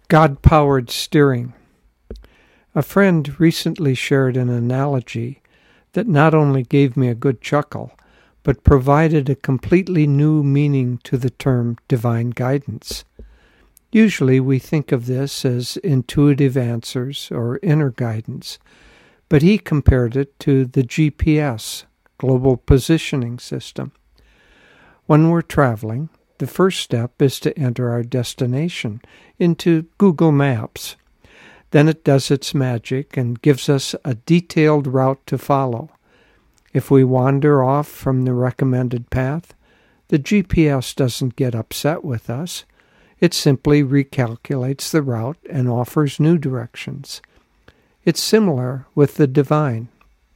God-powered steering. A friend recently shared an analogy that not only gave me a good chuckle, but provided a completely new meaning to the term divine guidance. Usually we think of this as intuitive answers or inner guidance, but he compared it to the GPS, Global Positioning System. When we're traveling, the first step is to enter our destination into Google Maps. Then it does its magic and gives us a detailed route to follow. If we wander off from the recommended path, the GPS doesn't get upset with us. It simply recalculates the route and offers new directions. It's similar with the divine.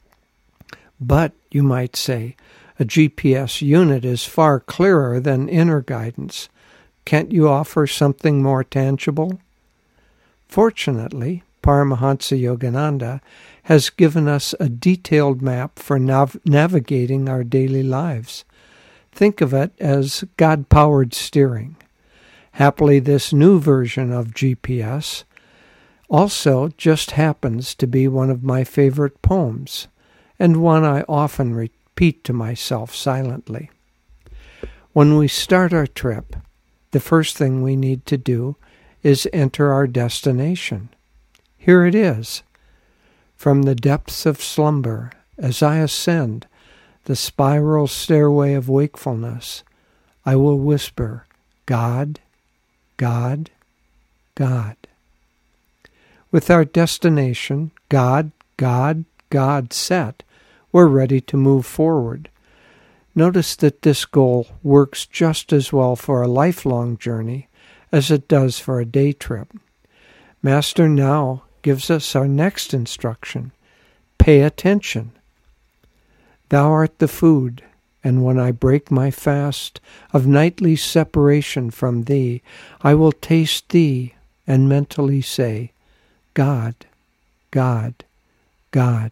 But, you might say, a GPS unit is far clearer than inner guidance. Can't you offer something more tangible? Fortunately, Paramahansa Yogananda has given us a detailed map for navigating our daily lives. Think of it as God-powered steering. Happily, this new version of GPS also just happens to be one of my favorite poems, and one I often repeat to myself silently. When we start our trip, the first thing we need to do is enter our destination. Here it is. From the depths of slumber, as I ascend the spiral stairway of wakefulness, I will whisper, God, God, God. With our destination, God, God, God set, we're ready to move forward. Notice that this goal works just as well for a lifelong journey as it does for a day trip. Master now gives us our next instruction. Pay attention. Thou art the food, and when I break my fast of nightly separation from thee, I will taste thee and mentally say, God, God, God.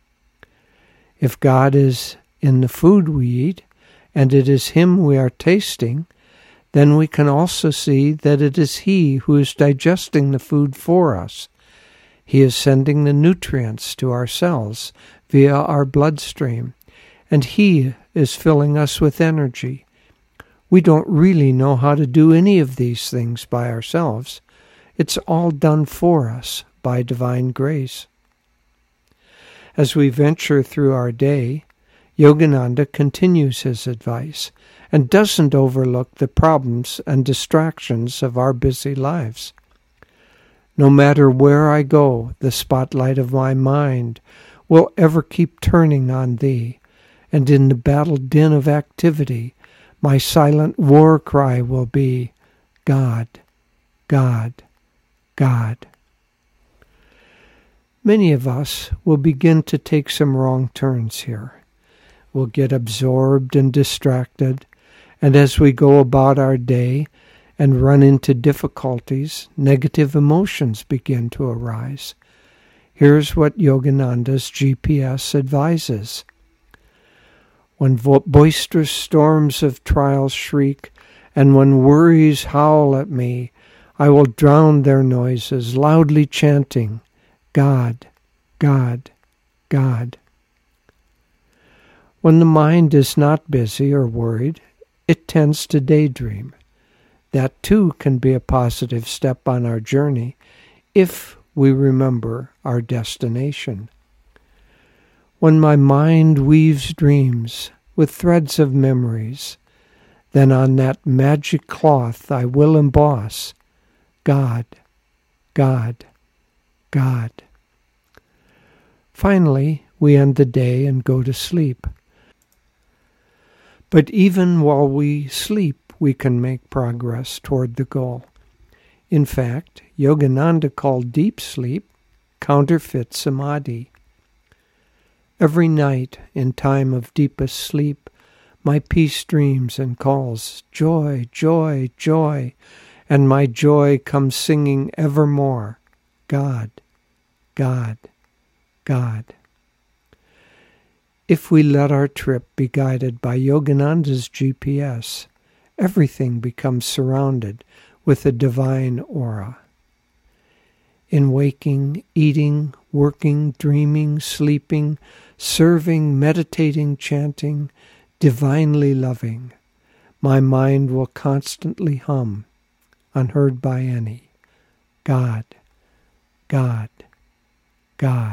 If God is in the food we eat, and it is Him we are tasting, then we can also see that it is He who is digesting the food for us. He is sending the nutrients to our cells via our bloodstream, and He is filling us with energy. We don't really know how to do any of these things by ourselves. It's all done for us by divine grace. As we venture through our day, Yogananda continues his advice and doesn't overlook the problems and distractions of our busy lives. No matter where I go, the spotlight of my mind will ever keep turning on thee, and in the battle din of activity, my silent war cry will be, God, God, God. Many of us will begin to take some wrong turns here. We'll get absorbed and distracted, and as we go about our day and run into difficulties, negative emotions begin to arise. Here's what Yogananda's GPS advises. When boisterous storms of trials shriek, and when worries howl at me, I will drown their noises, loudly chanting, God, God, God. When the mind is not busy or worried, it tends to daydream. That too can be a positive step on our journey if we remember our destination. When my mind weaves dreams with threads of memories, then on that magic cloth I will emboss, God, God, God. Finally, we end the day and go to sleep. But even while we sleep, we can make progress toward the goal. In fact, Yogananda called deep sleep counterfeit samadhi. Every night, in time of deepest sleep, my peace dreams and calls, joy, joy, joy, and my joy comes singing evermore, God, God, God. If we let our trip be guided by Yogananda's GPS, everything becomes surrounded with a divine aura. in waking, eating, working, dreaming, sleeping, serving, meditating, chanting, divinely loving. My mind will constantly hum, unheard by any, God, God, God.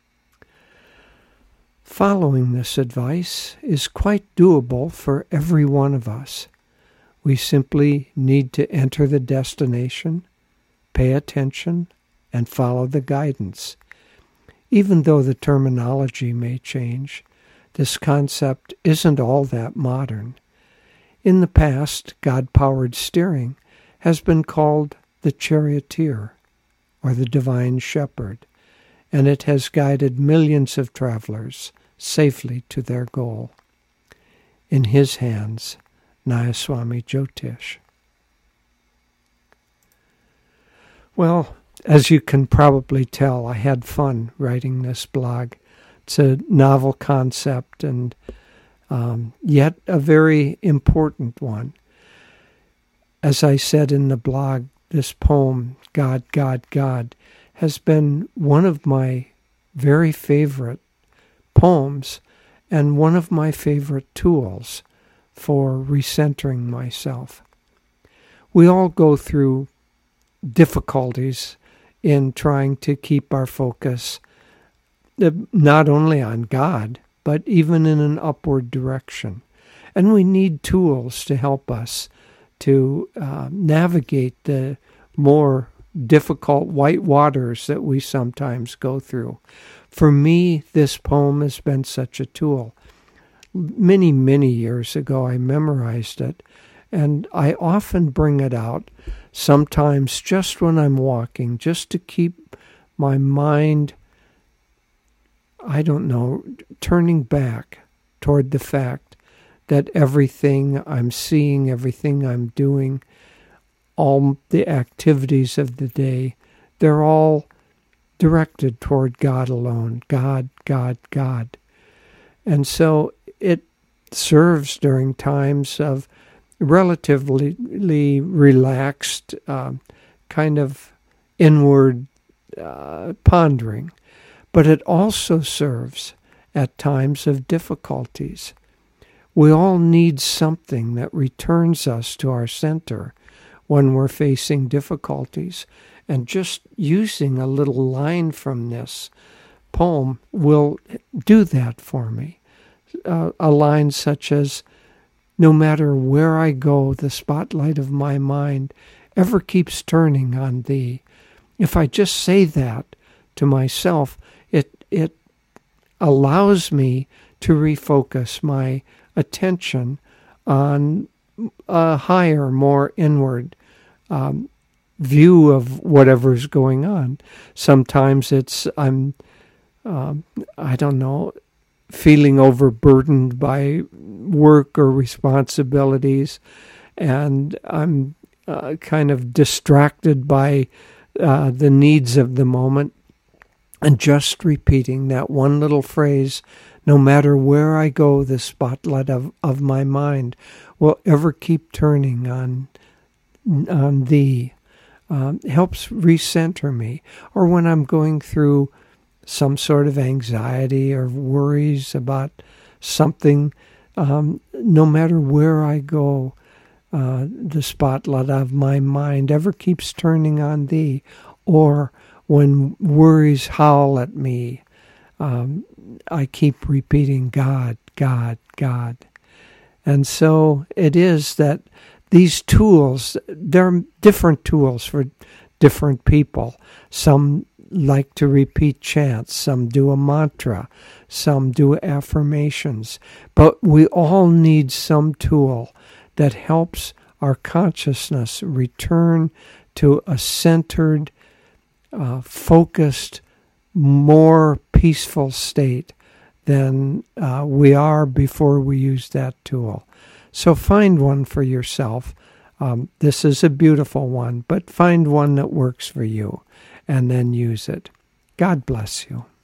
Following this advice is quite doable for every one of us. We simply need to enter the destination, pay attention, and follow the guidance. Even though the terminology may change, this concept isn't all that modern. In the past, God-powered steering has been called the charioteer, or the divine shepherd, and it has guided millions of travelers safely to their goal. In his hands, Nayaswami Jyotish. Well, as you can probably tell, I had fun writing this blog. It's a novel concept and yet a very important one. As I said in the blog, this poem, God, God, God, has been one of my very favorite poems and one of my favorite tools for recentering myself. We all go through difficulties in trying to keep our focus not only on God, but even in an upward direction. And we need tools to help us to navigate the more difficult white waters that we sometimes go through. For me, this poem has been such a tool. Many, many years ago, I memorized it, and I often bring it out, sometimes just when I'm walking, just to keep my mind, turning back toward the fact that everything I'm seeing, everything I'm doing, all the activities of the day, they're all directed toward God alone. God, God, God. And so it serves during times of relatively relaxed kind of inward pondering. But it also serves at times of difficulties. We all need something that returns us to our center when we're facing difficulties. And just using a little line from this poem will do that for me. A line such as, no matter where I go, the spotlight of my mind ever keeps turning on thee. If I just say that to myself, it allows me to refocus my attention on a higher, more inward view of whatever's going on. Sometimes it's I'm feeling overburdened by work or responsibilities, and I'm kind of distracted by the needs of the moment, and just repeating that one little phrase, no matter where I go, the spotlight of my mind will ever keep turning on thee, helps recenter me. Or when I'm going through some sort of anxiety or worries about something, no matter where I go, the spotlight of my mind ever keeps turning on thee. Or when worries howl at me, I keep repeating God, God, God. And so it is that these tools, they're different tools for different people. Some like to repeat chants, some do a mantra, some do affirmations. But we all need some tool that helps our consciousness return to a centered, focused, more peaceful state than we are before we use that tool. So find one for yourself. This is a beautiful one, but find one that works for you and then use it. God bless you.